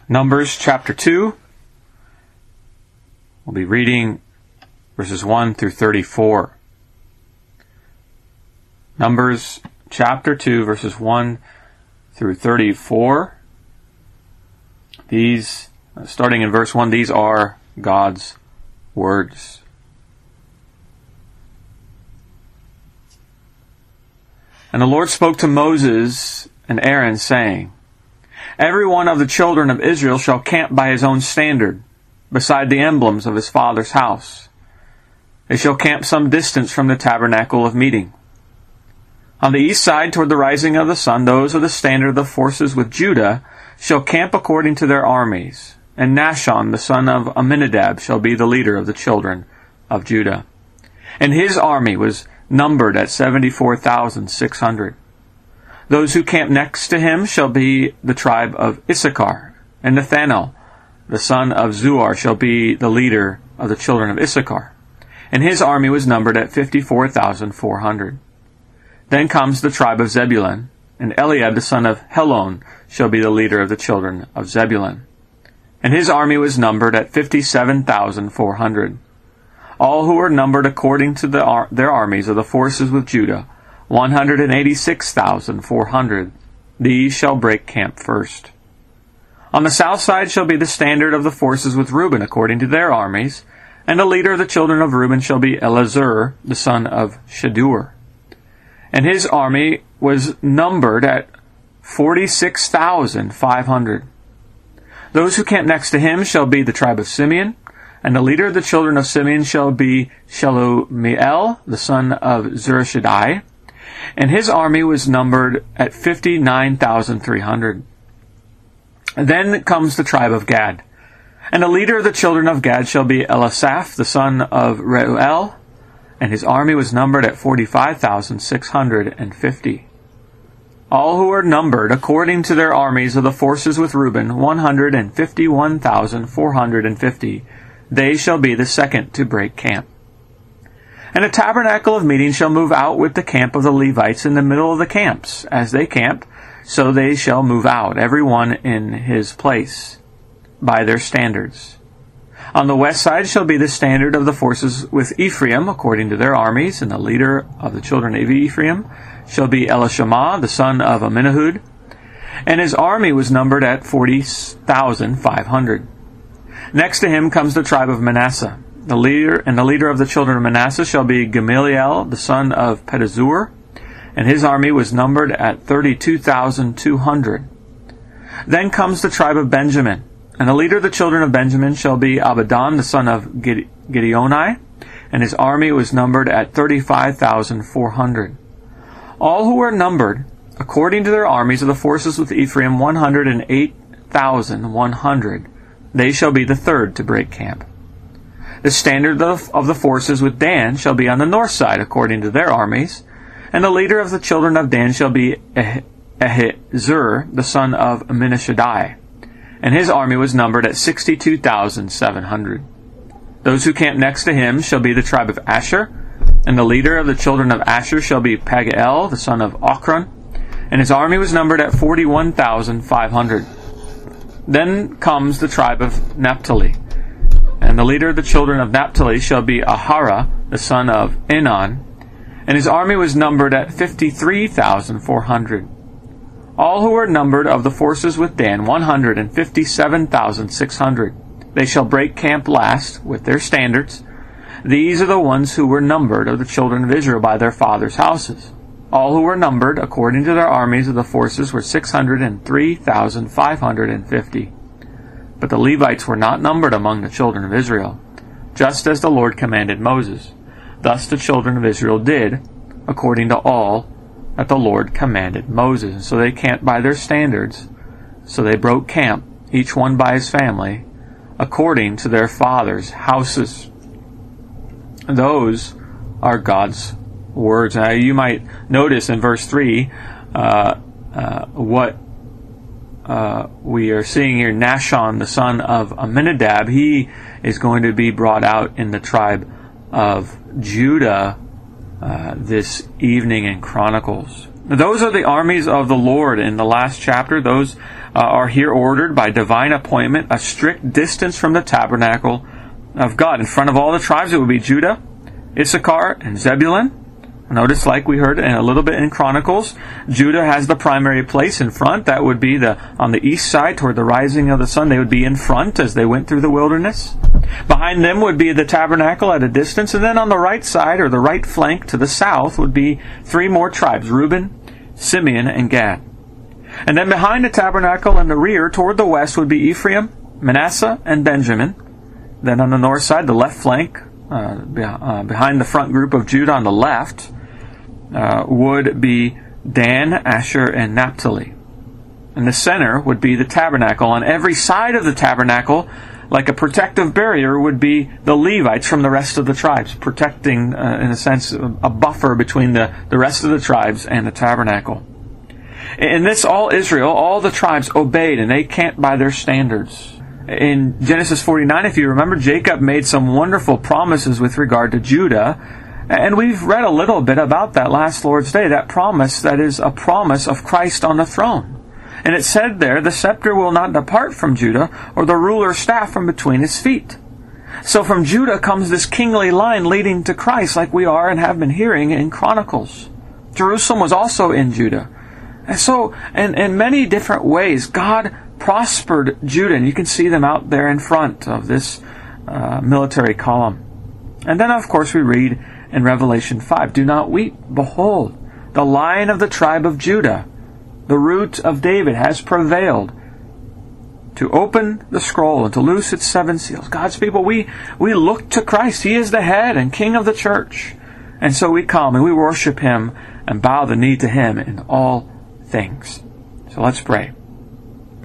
Numbers chapter 2. We'll be reading verses 1 through 34. Numbers chapter 2, verses 1 through 34. These, starting in verse 1, these are God's words. And the Lord spoke to Moses and Aaron, saying, Every one of the children of Israel shall camp by his own standard, beside the emblems of his father's house. They shall camp some distance from the tabernacle of meeting. On the east side, toward the rising of the sun, those of the standard of the forces with Judah shall camp according to their armies, and Nahshon the son of Amminadab shall be the leader of the children of Judah. And his army was numbered at 74,600. Those who camp next to him shall be the tribe of Issachar, and Nathanael the son of Zuar shall be the leader of the children of Issachar. And his army was numbered at 54,400. Then comes the tribe of Zebulun, and Eliab the son of Helon shall be the leader of the children of Zebulun. And his army was numbered at 57,400. All who were numbered according to their armies of the forces with Judah, 186,400. These shall break camp first. On the south side shall be the standard of the forces with Reuben according to their armies, and the leader of the children of Reuben shall be Elazar the son of Shadur. And his army was numbered at 46,500. Those who camp next to him shall be the tribe of Simeon, and the leader of the children of Simeon shall be Shelumiel the son of Zurishaddai. And his army was numbered at 59,300. Then comes the tribe of Gad. And the leader of the children of Gad shall be Elisaph, the son of Reuel. And his army was numbered at 45,650. All who are numbered according to their armies of the forces with Reuben, 151,450. They shall be the second to break camp. And the tabernacle of meeting shall move out with the camp of the Levites in the middle of the camps. As they camp, so they shall move out, every one in his place, by their standards. On the west side shall be the standard of the forces with Ephraim, according to their armies, and the leader of the children of Ephraim shall be Elishama, the son of Amminahud. And his army was numbered at 40,500. Next to him comes the tribe of Manasseh. The leader of the children of Manasseh shall be Gamaliel, the son of Pedazur, and his army was numbered at 32,200. Then comes the tribe of Benjamin, and the leader of the children of Benjamin shall be Abidan, the son of Gideoni, and his army was numbered at 35,400. All who were numbered, according to their armies of the forces with Ephraim, 108,100. They shall be the third to break camp. The standard of the forces with Dan shall be on the north side, according to their armies, and the leader of the children of Dan shall be Ahizur, the son of Amminashaddai, and his army was numbered at 62,700. Those who camp next to him shall be the tribe of Asher, and the leader of the children of Asher shall be Pagiel, the son of Ochran, and his army was numbered at 41,500. Then comes the tribe of Naphtali, and the leader of the children of Naphtali shall be Ahara, the son of Enan, and his army was numbered at 53,400. All who were numbered of the forces with Dan, 157,600. They shall break camp last with their standards. These are the ones who were numbered of the children of Israel by their fathers' houses. All who were numbered according to their armies of the forces were 603,550. But the Levites were not numbered among the children of Israel, just as the Lord commanded Moses. Thus the children of Israel did, according to all that the Lord commanded Moses. And so they camped by their standards. So they broke camp, each one by his family, according to their fathers' houses. Those are God's words. Now you might notice in verse 3 what we are seeing here. Nahshon, the son of Amminadab, he is going to be brought out in the tribe of Judah this evening in Chronicles. Those are the armies of the Lord in the last chapter. Those are here ordered by divine appointment, a strict distance from the tabernacle of God. In front of all the tribes, it would be Judah, Issachar, and Zebulun. Notice, like we heard a little bit in Chronicles, Judah has the primary place in front. That would be on the east side toward the rising of the sun. They would be in front as they went through the wilderness. Behind them would be the tabernacle at a distance. And then on the right side, or the right flank to the south, would be 3 more tribes, Reuben, Simeon, and Gad. And then behind the tabernacle in the rear toward the west would be Ephraim, Manasseh, and Benjamin. Then on the north side, the left flank, behind the front group of Judah on the left, would be Dan, Asher, and Naphtali. In the center would be the tabernacle. On every side of the tabernacle, like a protective barrier, would be the Levites from the rest of the tribes, protecting, in a sense, a buffer between the rest of the tribes and the tabernacle. In this, all Israel, all the tribes obeyed, and they camped by their standards. In Genesis 49, if you remember, Jacob made some wonderful promises with regard to Judah. And we've read a little bit about that last Lord's Day, that promise that is a promise of Christ on the throne. And it said there, the scepter will not depart from Judah, or the ruler's staff from between his feet. So from Judah comes this kingly line leading to Christ, like we are and have been hearing in Chronicles. Jerusalem was also in Judah. And so, in many different ways, God prospered Judah. And you can see them out there in front of this military column. And then, of course, we read in Revelation 5, do not weep. Behold, the Lion of the tribe of Judah, the root of David, has prevailed to open the scroll and to loose its 7 seals. God's people, we look to Christ. He is the head and king of the church. And so we come and we worship Him and bow the knee to Him in all things. So let's pray.